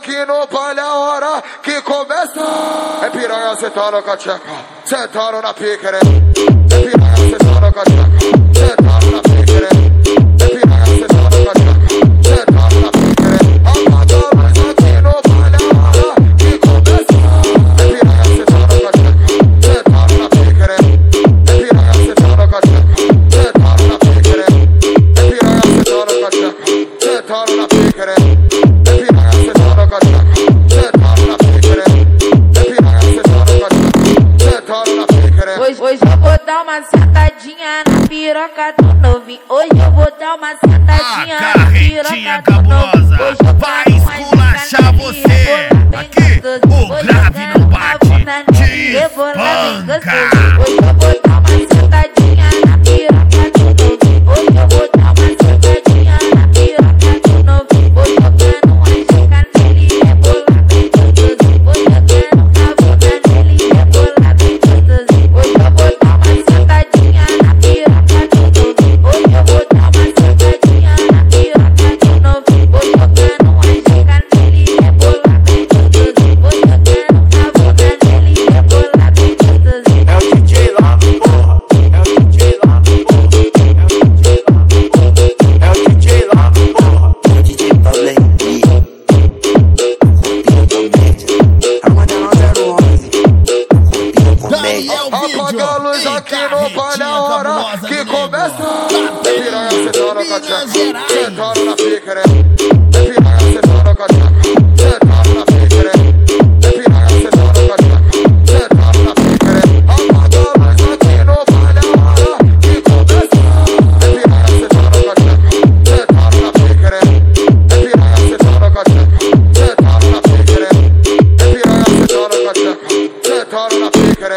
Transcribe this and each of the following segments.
aqui no baile a hora que começa. É piranha sentando com a tcheca, sentando na piquere. É piranha sentando com a tcheca, sentando na piquere. É piranha sentando com a tcheca, sentando na piquere. Apaga a luz aqui no baile a hora que começa. É piranha sentando com a tcheca, sentando na piquere. É piranha sentando com a tcheca, sentando na piquere. É piranha sentando com a tcheca, sentando na piquere. Hoje eu vou dar uma sentadinha na piroca do novinho. Hoje eu vou dar uma sentadinha na piroca do novinho. Hoje eu vai esculachar você. Aqui o grave não bate, te espanca. Hoje eu vou dar uma sentadinha na piroca do novinho. Hoje eu vou dar uma sentadinha na piroca do novinho. Vou jogando uma dica nele e rebolar bem gostoso. Vou jogando a bunda nele e rebolar bem gostoso. Hoje eu vou dar uma sentadinha na piroca do novinho. Hoje eu vou dar uma sentadinha na piroca do novinho. Vou jogando uma dica nele e rebolar bem gostoso. Vou jogando a bunda nele e rebolar bem gostoso. É o DJ lá, porra. É o DJ lá, porra. É o DJ lá, porra. É o DJ Pablo apaga a luz aqui no baile a hora que começa. É piranha sentando com a tcheca, sentando na piquere. É piranha sentando com a tcheca, sentando na piquere. É piranha sentando com a tcheca, sentando na piquere. Apaga a luz aqui no baile a hora que começa. É piranha sentando com a tcheca, sentando na piquere. É piranha sentando com a tcheca, sentando na piquere. É piranha sentando com a tcheca, sentando na piquere.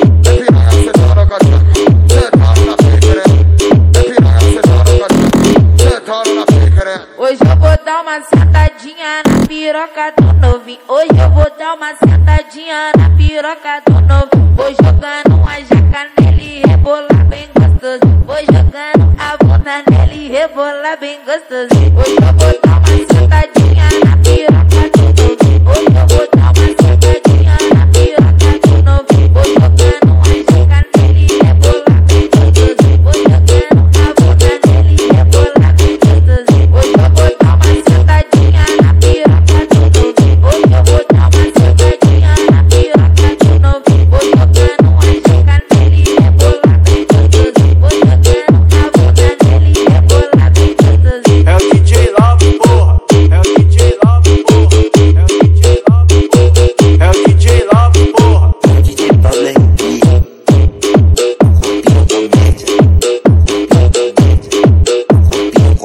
Hoje eu vou dar uma sentadinha na piroca do novinho. Hoje eu vou dar uma sentadinha na piroca do novinho. Vou jogando uma jaca nele e rebolar bem gostoso. Vou jogando a bunda nele e rebolar bem gostoso. Hoje eu vou dar uma sentadinha na piroca do novinho. Hoje eu vou dar uma sentadinha na piroca do novinho. Vou jogando uma jaca nele e rebolar bem gostoso. Vou jogando a bunda nele e rebolar bem gostoso. Hoje eu vou dar uma sentadinha na piroca do novinho. Hoje eu vou dar uma sentadinha na piroca do novinho. Vou jogando uma jaca nele e rebolar bem gostoso. Vou jogando a bunda nele e rebolar bem gostoso. É o DJ lá, porra. É o DJ lá, porra. É o DJ lá, porra. É o DJ lá, porra. É o DJ Pablo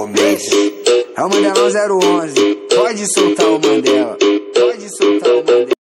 É o Mandelão 011. Pode soltar o Mandela. Pode soltar o Mandela.